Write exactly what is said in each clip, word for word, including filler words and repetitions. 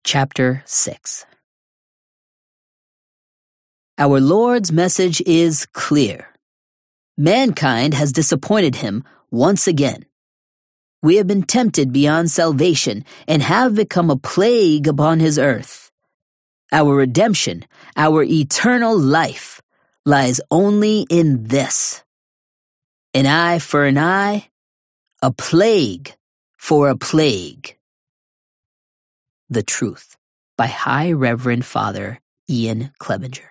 Chapter six. Our Lord's message is clear. Mankind has disappointed him once again. We have been tempted beyond salvation and have become a plague upon his earth. Our redemption, our eternal life, lies only in this. An eye for an eye, a plague for a plague. The Truth by High Reverend Father Ian Clevenger.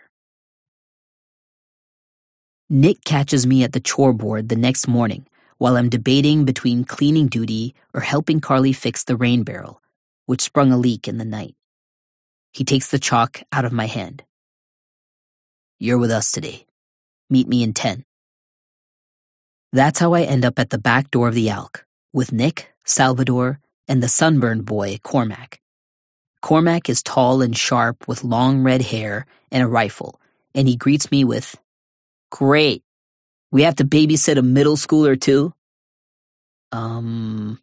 Nick catches me at the chore board the next morning while I'm debating between cleaning duty or helping Carly fix the rain barrel, which sprung a leak in the night. He takes the chalk out of my hand. You're with us today. Meet me in ten. That's how I end up at the back door of the Alk, with Nick, Salvador, and the sunburned boy, Cormac. Cormac is tall and sharp with long red hair and a rifle, and he greets me with, "Great. We have to babysit a middle schooler too?" Um...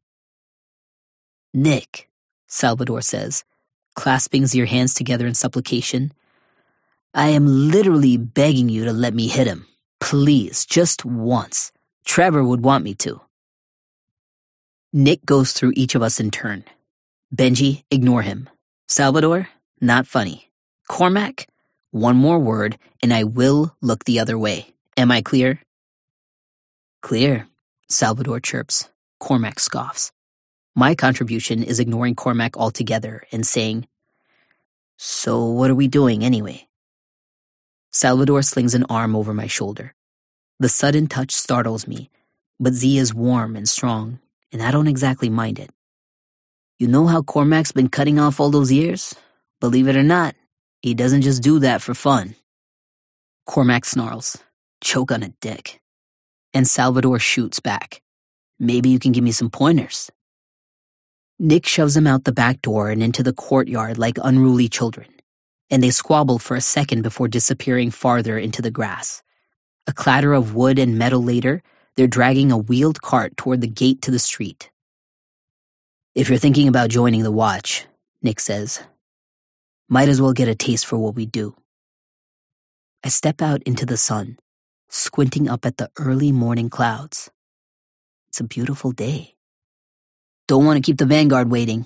Nick, Salvador says, clasping your hands together in supplication. I am literally begging you to let me hit him. Please, just once. Trevor would want me to. Nick goes through each of us in turn. Benji, ignore him. Salvador, not funny. Cormac, one more word, and I will look the other way. Am I clear? Clear, Salvador chirps. Cormac scoffs. My contribution is ignoring Cormac altogether and saying, So what are we doing anyway? Salvador slings an arm over my shoulder. The sudden touch startles me, but Z is warm and strong, and I don't exactly mind it. You know how Cormac's been cutting off all those years? Believe it or not, he doesn't just do that for fun. Cormac snarls, choke on a dick. And Salvador shoots back. Maybe you can give me some pointers. Nick shoves him out the back door and into the courtyard like unruly children, and they squabble for a second before disappearing farther into the grass. A clatter of wood and metal later, they're dragging a wheeled cart toward the gate to the street. If you're thinking about joining the watch, Nick says, might as well get a taste for what we do. I step out into the sun, squinting up at the early morning clouds. It's a beautiful day. Don't want to keep the Vanguard waiting.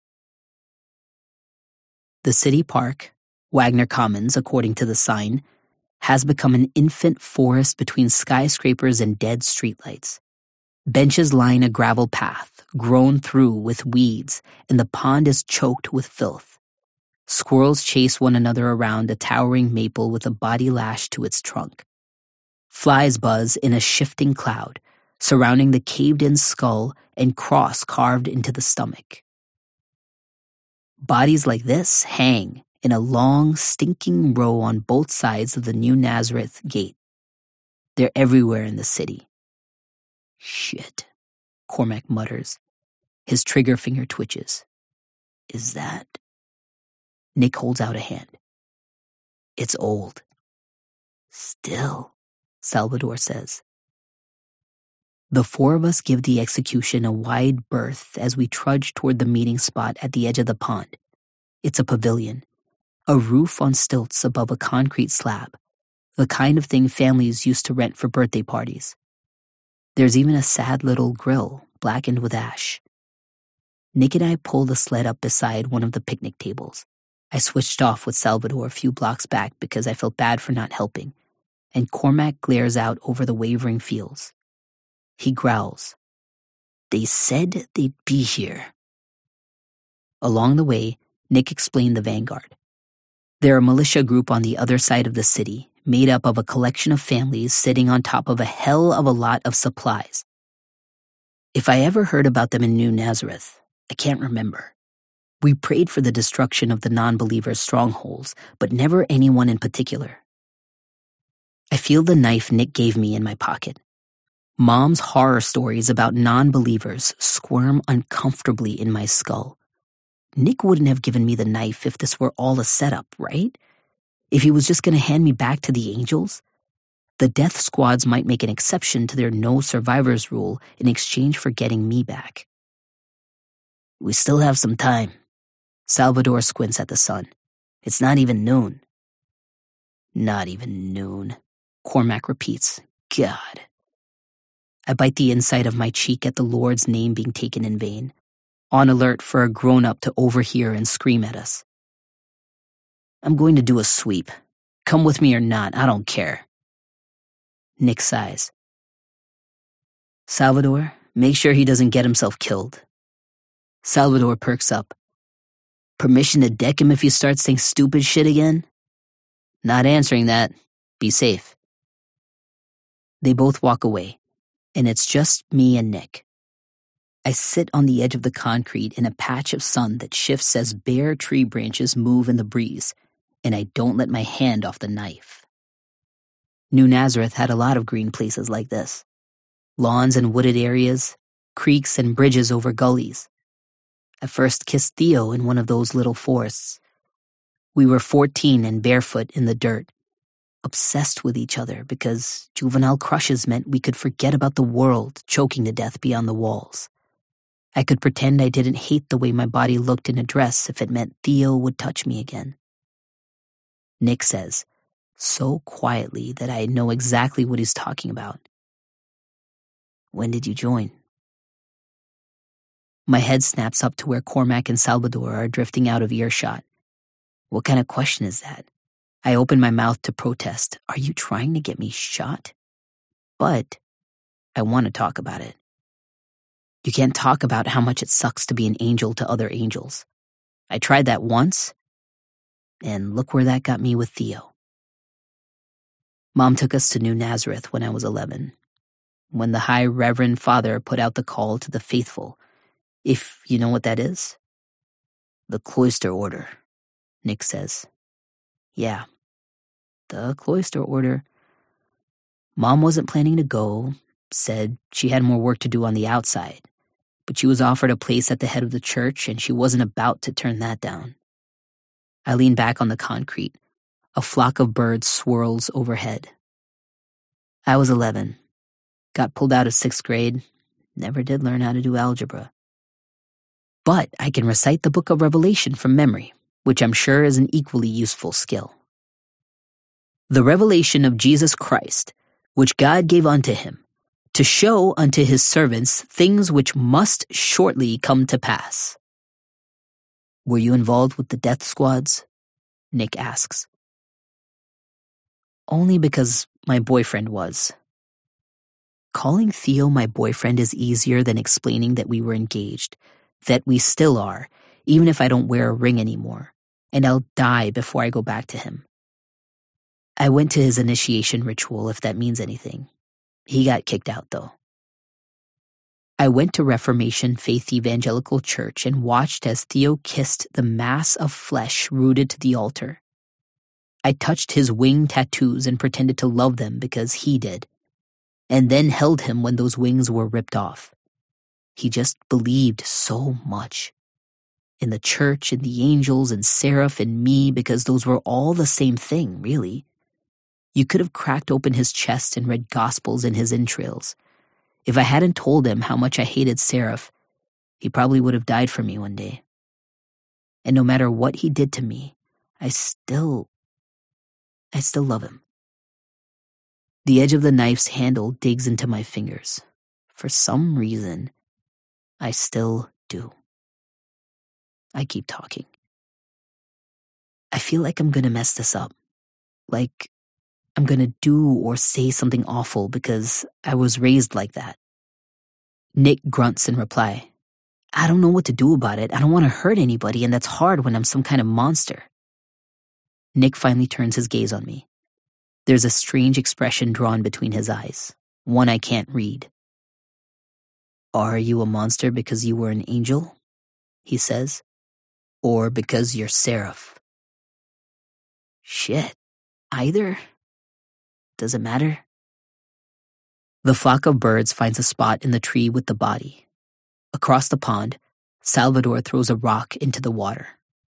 The city park, Wagner Commons, according to the sign, has become an infant forest between skyscrapers and dead streetlights. Benches line a gravel path, grown through with weeds, and the pond is choked with filth. Squirrels chase one another around a towering maple with a body lashed to its trunk. Flies buzz in a shifting cloud, surrounding the caved-in skull and cross carved into the stomach. Bodies like this hang in a long, stinking row on both sides of the New Nazareth gate. They're everywhere in the city. Shit, Cormac mutters. His trigger finger twitches. Is that... Nick holds out a hand. It's old. Still, Salvador says. The four of us give the execution a wide berth as we trudge toward the meeting spot at the edge of the pond. It's a pavilion, a roof on stilts above a concrete slab, the kind of thing families used to rent for birthday parties. There's even a sad little grill blackened with ash. Nick and I pull the sled up beside one of the picnic tables. I switched off with Salvador a few blocks back because I felt bad for not helping, and Cormac glares out over the wavering fields. He growls. They said they'd be here. Along the way, Nick explained the Vanguard. They're a militia group on the other side of the city, made up of a collection of families sitting on top of a hell of a lot of supplies. If I ever heard about them in New Nazareth, I can't remember. We prayed for the destruction of the non-believers' strongholds, but never anyone in particular. I feel the knife Nick gave me in my pocket. Mom's horror stories about non-believers squirm uncomfortably in my skull. Nick wouldn't have given me the knife if this were all a setup, right? If he was just going to hand me back to the angels? The death squads might make an exception to their no survivors rule in exchange for getting me back. We still have some time, Salvador squints at the sun. It's not even noon. Not even noon, Cormac repeats. God. I bite the inside of my cheek at the Lord's name being taken in vain, on alert for a grown-up to overhear and scream at us. I'm going to do a sweep. Come with me or not, I don't care. Nick sighs. Salvador, make sure he doesn't get himself killed. Salvador perks up. Permission to deck him if he starts saying stupid shit again? Not answering that. Be safe. They both walk away, and it's just me and Nick. I sit on the edge of the concrete in a patch of sun that shifts as bare tree branches move in the breeze, and I don't let my hand off the knife. New Nazareth had a lot of green places like this. Lawns and wooded areas, creeks and bridges over gullies. I first kissed Theo in one of those little forests. We were fourteen and barefoot in the dirt, obsessed with each other because juvenile crushes meant we could forget about the world choking to death beyond the walls. I could pretend I didn't hate the way my body looked in a dress if it meant Theo would touch me again. Nick says, so quietly that I know exactly what he's talking about. When did you join? My head snaps up to where Cormac and Salvador are drifting out of earshot. What kind of question is that? I open my mouth to protest. Are you trying to get me shot? But I want to talk about it. You can't talk about how much it sucks to be an angel to other angels. I tried that once, and look where that got me with Theo. Mom took us to New Nazareth when I was eleven, when the High Reverend Father put out the call to the faithful, if you know what that is. The cloister order, Nick says. Yeah, the cloister order. Mom wasn't planning to go, said she had more work to do on the outside, but she was offered a place at the head of the church and she wasn't about to turn that down. I lean back on the concrete. A flock of birds swirls overhead. I was eleven. Got pulled out of sixth grade. Never did learn how to do algebra. But I can recite the book of Revelation from memory, which I'm sure is an equally useful skill. The revelation of Jesus Christ, which God gave unto him, to show unto his servants things which must shortly come to pass. Were you involved with the death squads? Nick asks. Only because my boyfriend was. Calling Theo my boyfriend is easier than explaining that we were engaged, that we still are, even if I don't wear a ring anymore, and I'll die before I go back to him. I went to his initiation ritual, if that means anything. He got kicked out, though. I went to Reformation Faith Evangelical Church and watched as Theo kissed the mass of flesh rooted to the altar. I touched his wing tattoos and pretended to love them because he did, and then held him when those wings were ripped off. He just believed so much. In the church, in the angels, and Seraph, and me, because those were all the same thing, really. You could have cracked open his chest and read Gospels in his entrails. If I hadn't told him how much I hated Seraph, he probably would have died for me one day. And no matter what he did to me, I still, I still love him. The edge of the knife's handle digs into my fingers. For some reason, I still do. I keep talking. I feel like I'm gonna mess this up. Like I'm gonna do or say something awful because I was raised like that. Nick grunts in reply. I don't know what to do about it. I don't want to hurt anybody, and that's hard when I'm some kind of monster. Nick finally turns his gaze on me. There's a strange expression drawn between his eyes, one I can't read. Are you a monster because you were an angel? He says. Or because you're Seraph? Shit. Either? Does it matter? The flock of birds finds a spot in the tree with the body. Across the pond, Salvador throws a rock into the water.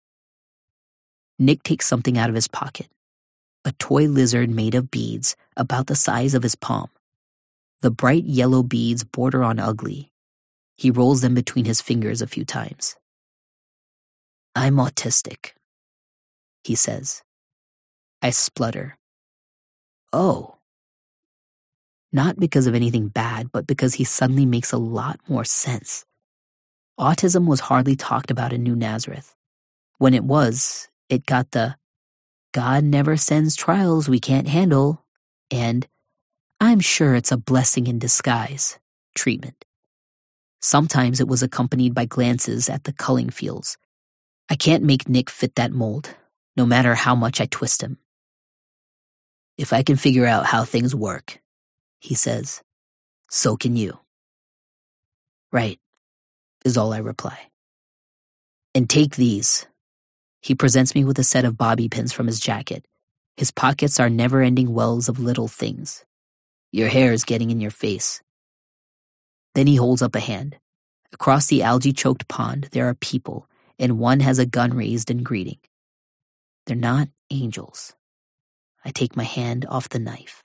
Nick takes something out of his pocket. A toy lizard made of beads about the size of his palm. The bright yellow beads border on ugly. He rolls them between his fingers a few times. I'm autistic, he says. I splutter. Oh. Not because of anything bad, but because he suddenly makes a lot more sense. Autism was hardly talked about in New Nazareth. When it was, it got the "God never sends trials we can't handle" and "I'm sure it's a blessing in disguise" treatment. Sometimes it was accompanied by glances at the culling fields. I can't make Nick fit that mold, no matter how much I twist him. "If I can figure out how things work," he says, "so can you." "Right," is all I reply. "And take these." He presents me with a set of bobby pins from his jacket. His pockets are never-ending wells of little things. "Your hair is getting in your face." Then he holds up a hand. Across the algae-choked pond, there are people, and one has a gun raised in greeting. They're not angels. I take my hand off the knife.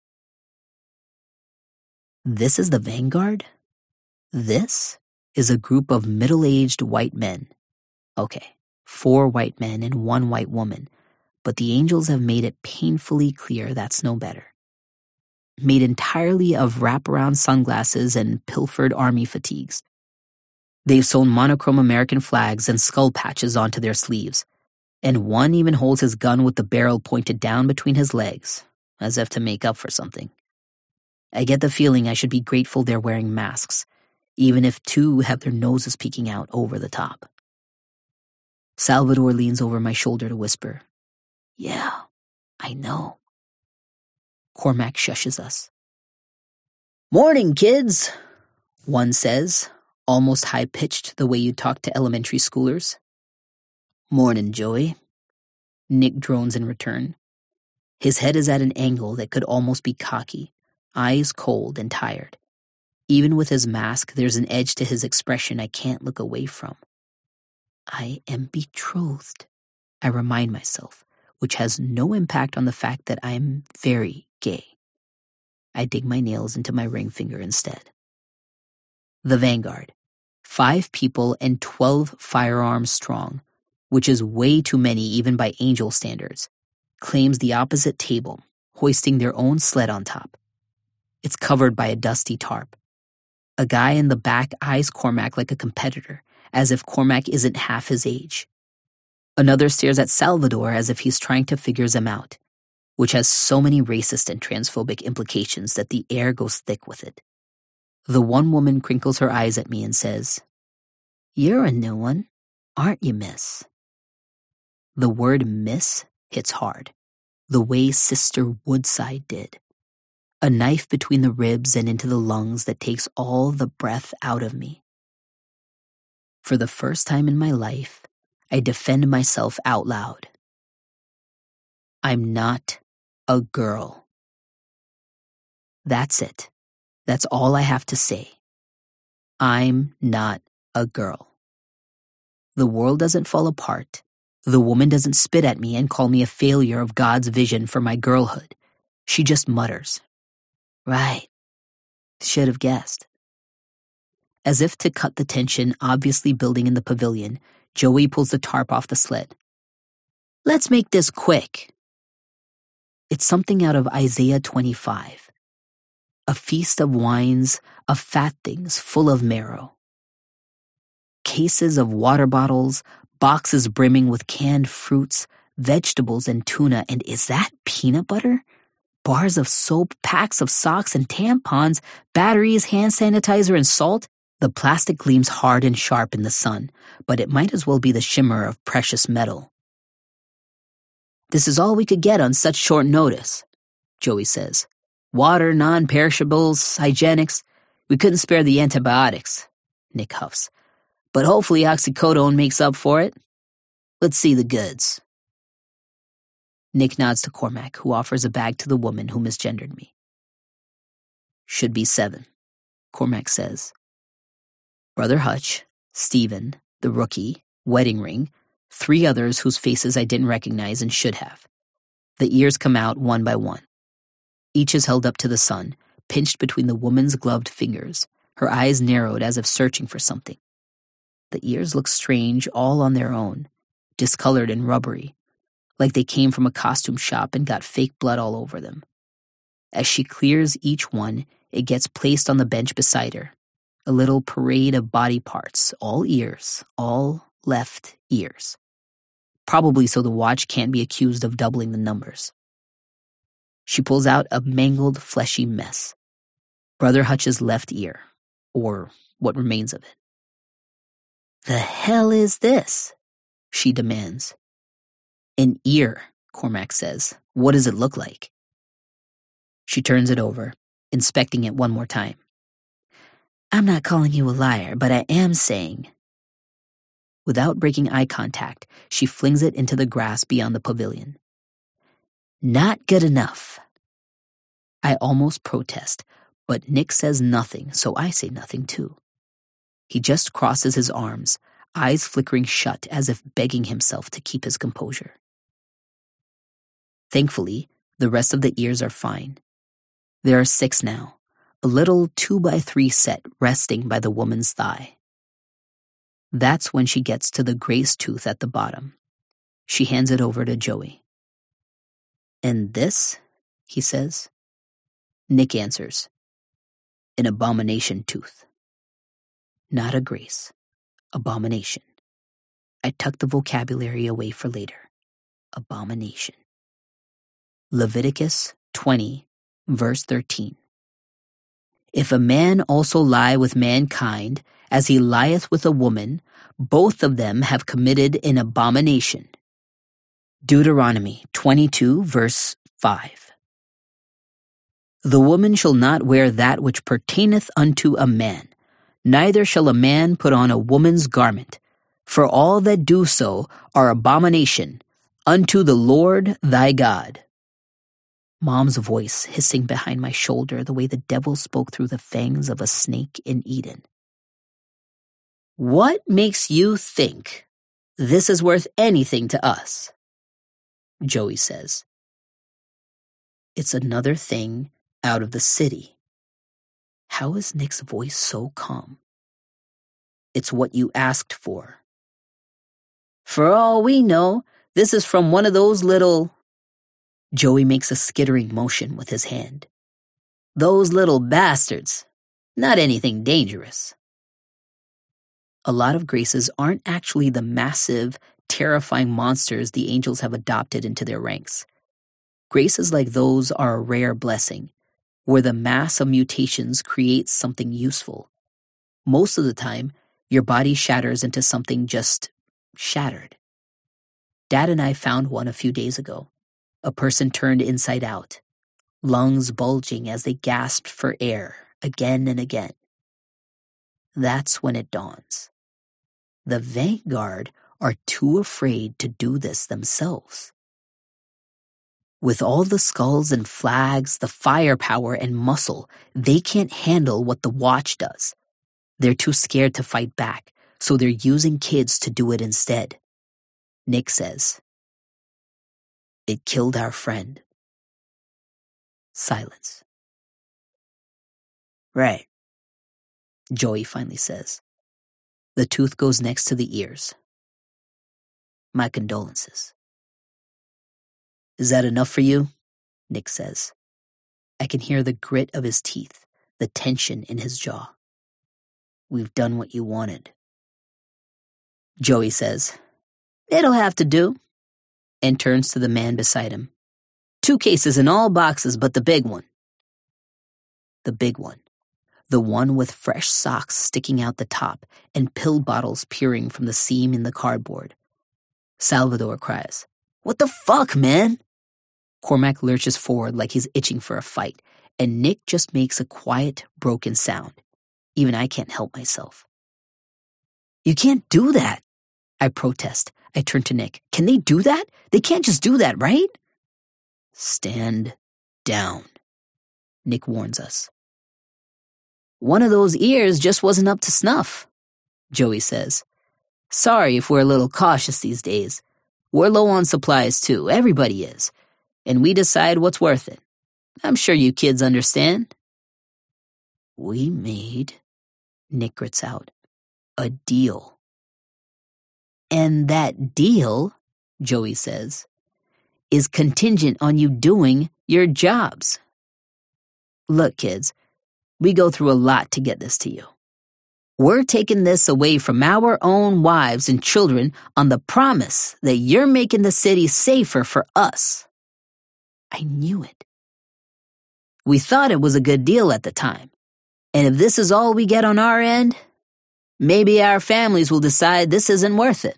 This is the Vanguard? This is a group of middle-aged white men. Okay, four white men and one white woman, but the angels have made it painfully clear that's no better. Made entirely of wraparound sunglasses and pilfered army fatigues. They've sewn monochrome American flags and skull patches onto their sleeves, and one even holds his gun with the barrel pointed down between his legs, as if to make up for something. I get the feeling I should be grateful they're wearing masks, even if two have their noses peeking out over the top. Salvador leans over my shoulder to whisper, "Yeah, I know." Cormac shushes us. "Morning, kids," one says, almost high-pitched the way you talk to elementary schoolers. "Morning, Joey." Nick drones in return. His head is at an angle that could almost be cocky, eyes cold and tired. Even with his mask, there's an edge to his expression I can't look away from. I am betrothed, I remind myself, which has no impact on the fact that I'm very gay. I dig my nails into my ring finger instead. The Vanguard. Five people and twelve firearms strong, which is way too many even by angel standards, claims the opposite table, hoisting their own sled on top. It's covered by a dusty tarp. A guy in the back eyes Cormac like a competitor, as if Cormac isn't half his age. Another stares at Salvador as if he's trying to figure them out, which has so many racist and transphobic implications that the air goes thick with it. The one woman crinkles her eyes at me and says, "You're a new one, aren't you, miss?" The word miss hits hard, the way Sister Woodside did. A knife between the ribs and into the lungs that takes all the breath out of me. For the first time in my life, I defend myself out loud. I'm not a girl. That's it. That's all I have to say. I'm not a girl. The world doesn't fall apart. The woman doesn't spit at me and call me a failure of God's vision for my girlhood. She just mutters, "Right. Should have guessed." As if to cut the tension obviously building in the pavilion, Joey pulls the tarp off the sled. "Let's make this quick." It's something out of Isaiah twenty-five. A feast of wines, of fat things full of marrow. Cases of water bottles, boxes brimming with canned fruits, vegetables and tuna, and is that peanut butter? Bars of soap, packs of socks and tampons, batteries, hand sanitizer, and salt. The plastic gleams hard and sharp in the sun, but it might as well be the shimmer of precious metal. "This is all we could get on such short notice," Joey says. "Water, non-perishables, hygienics. We couldn't spare the antibiotics," Nick huffs. "But hopefully oxycodone makes up for it. Let's see the goods." Nick nods to Cormac, who offers a bag to the woman who misgendered me. "Should be seven," Cormac says. Brother Hutch, Stephen, the rookie, wedding ring, three others whose faces I didn't recognize and should have. The ears come out one by one. Each is held up to the sun, pinched between the woman's gloved fingers, her eyes narrowed as if searching for something. The ears look strange all on their own, discolored and rubbery, like they came from a costume shop and got fake blood all over them. As she clears each one, it gets placed on the bench beside her. A little parade of body parts, all ears, all left ears. Probably so the watch can't be accused of doubling the numbers. She pulls out a mangled, fleshy mess. Brother Hutch's left ear, or what remains of it. "The hell is this?" she demands. "An ear," Cormac says. "What does it look like?" She turns it over, inspecting it one more time. "I'm not calling you a liar, but I am saying..." Without breaking eye contact, she flings it into the grass beyond the pavilion. "Not good enough." I almost protest, but Nick says nothing, so I say nothing too. He just crosses his arms, eyes flickering shut as if begging himself to keep his composure. Thankfully, the rest of the ears are fine. There are six now, a little two-by-three set resting by the woman's thigh. That's when she gets to the grace tooth at the bottom. She hands it over to Joey. "And this?" he says. Nick answers. "An abomination tooth." Not a grace. Abomination. I tuck the vocabulary away for later. Abomination. Leviticus twenty, verse thirteen. "If a man also lie with mankind, as he lieth with a woman, both of them have committed an abomination." Deuteronomy twenty-two, verse five. "The woman shall not wear that which pertaineth unto a man, neither shall a man put on a woman's garment, for all that do so are abomination unto the Lord thy God." Mom's voice hissing behind my shoulder the way the devil spoke through the fangs of a snake in Eden. "What makes you think this is worth anything to us?" Joey says. It's another thing out of the city. How is Nick's voice so calm? "It's what you asked for." "For all we know, this is from one of those little..." Joey makes a skittering motion with his hand. "Those little bastards. Not anything dangerous." A lot of graces aren't actually the massive, terrifying monsters the angels have adopted into their ranks. Graces like those are a rare blessing, where the mass of mutations creates something useful. Most of the time, your body shatters into something just shattered. Dad and I found one a few days ago. A person turned inside out, lungs bulging as they gasped for air again and again. That's when it dawns. The Vanguard are too afraid to do this themselves. With all the skulls and flags, the firepower and muscle, they can't handle what the Watch does. They're too scared to fight back, so they're using kids to do it instead. Nick says, "It killed our friend." Silence. "Right," Joey finally says. The tooth goes next to the ears. "My condolences." "Is that enough for you?" Nick says. I can hear the grit of his teeth, the tension in his jaw. "We've done what you wanted." Joey says, "It'll have to do," and turns to the man beside him. "Two cases in all boxes but the big one." The big one. The one with fresh socks sticking out the top and pill bottles peering from the seam in the cardboard. Salvador cries, "What the fuck, man?" Cormac lurches forward like he's itching for a fight, and Nick just makes a quiet, broken sound. Even I can't help myself. "You can't do that," I protest. I turn to Nick. "Can they do that? They can't just do that, right?" "Stand down," Nick warns us. "One of those ears just wasn't up to snuff," Joey says. "Sorry if we're a little cautious these days. We're low on supplies too, everybody is. And we decide what's worth it. I'm sure you kids understand." "We made," Nick grits out, "a deal." And that deal, Joey says, is contingent on you doing your jobs. Look, kids, we go through a lot to get this to you. We're taking this away from our own wives and children on the promise that you're making the city safer for us. I knew it. We thought it was a good deal at the time. And if this is all we get on our end, maybe our families will decide this isn't worth it.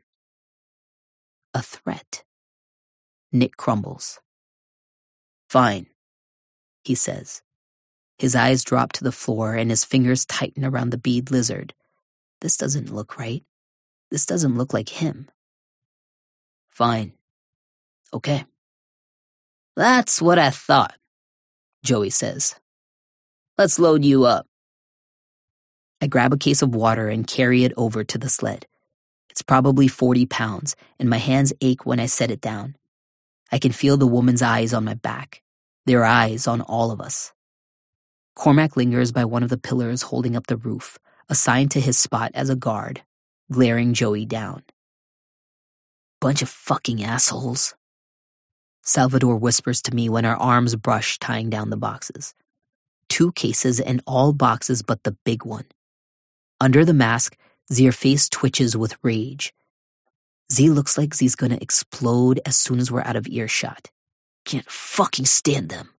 A threat. Nick crumbles. Fine, he says. His eyes drop to the floor and his fingers tighten around the bead lizard. This doesn't look right. This doesn't look like him. Fine. Okay. That's what I thought, Joey says. Let's load you up. I grab a case of water and carry it over to the sled. It's probably forty pounds, and my hands ache when I set it down. I can feel the woman's eyes on my back, their eyes on all of us. Cormac lingers by one of the pillars holding up the roof, assigned to his spot as a guard, glaring Joey down. Bunch of fucking assholes. Salvador whispers to me when our arms brush tying down the boxes. Two cases and all boxes but the big one. Under the mask, Z's face twitches with rage. Z looks like Z's gonna explode as soon as we're out of earshot. Can't fucking stand them.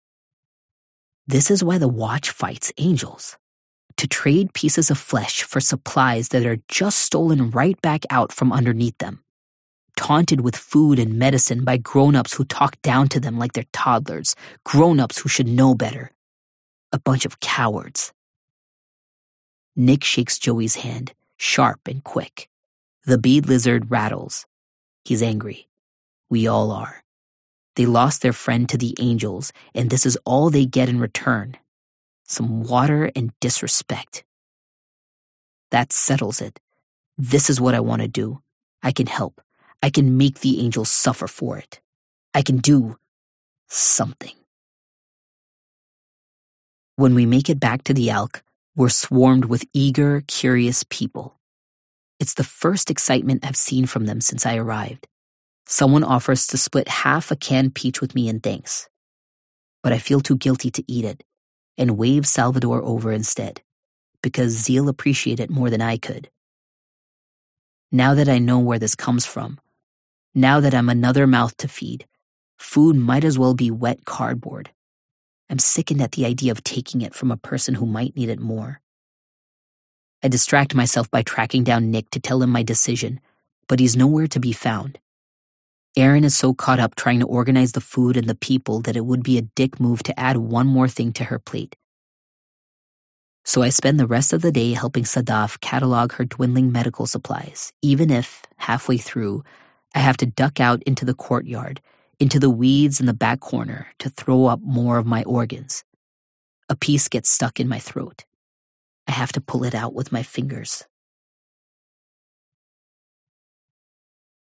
This is why the Watch fights angels. To trade pieces of flesh for supplies that are just stolen right back out from underneath them. Taunted with food and medicine by grown-ups who talk down to them like they're toddlers. Grown-ups who should know better. A bunch of cowards. Nick shakes Joey's hand, sharp and quick. The bead lizard rattles. He's angry. We all are. They lost their friend to the angels, and this is all they get in return. Some water and disrespect. That settles it. This is what I want to do. I can help. I can make the angels suffer for it. I can do something. When we make it back to the Alk, we're swarmed with eager, curious people. It's the first excitement I've seen from them since I arrived. Someone offers to split half a canned peach with me in thanks. But I feel too guilty to eat it, and wave Salvador over instead, because Ze'll appreciate it more than I could. Now that I know where this comes from, now that I'm another mouth to feed, food might as well be wet cardboard. I'm sickened at the idea of taking it from a person who might need it more. I distract myself by tracking down Nick to tell him my decision, but he's nowhere to be found. Erin is so caught up trying to organize the food and the people that it would be a dick move to add one more thing to her plate. So I spend the rest of the day helping Sadaf catalog her dwindling medical supplies, even if, halfway through, I have to duck out into the courtyard, into the weeds in the back corner to throw up more of my organs. A piece gets stuck in my throat. I have to pull it out with my fingers.